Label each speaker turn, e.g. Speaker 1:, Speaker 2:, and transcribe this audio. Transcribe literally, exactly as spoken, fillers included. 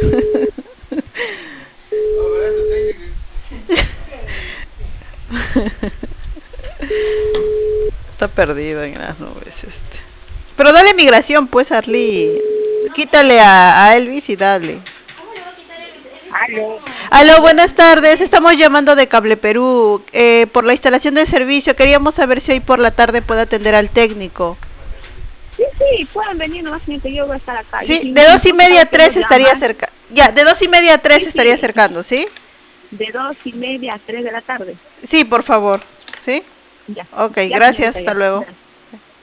Speaker 1: Está perdido en las nubes este. Pero dale migración, pues, Arly. Quítale a, a Elvis y dale.
Speaker 2: Aló.
Speaker 1: Aló, buenas tardes. Estamos llamando de Cable Perú eh, por la instalación del servicio. Queríamos saber si hoy por la tarde puede atender al técnico.
Speaker 2: Sí, sí, pueden venir nomás, señorita, yo voy a estar acá.
Speaker 1: Sí, de dos y media a tres estaría cerca. Ya, de dos y media a tres
Speaker 2: sí,
Speaker 1: estaría
Speaker 2: sí.
Speaker 1: acercando, ¿sí?
Speaker 2: De dos y media a tres de la tarde.
Speaker 1: Sí, por favor. ¿Sí?
Speaker 2: Ya.
Speaker 1: Ok,
Speaker 2: Ya,
Speaker 1: gracias.
Speaker 2: señorita,
Speaker 1: Hasta
Speaker 2: ya.
Speaker 1: luego.
Speaker 2: Ya.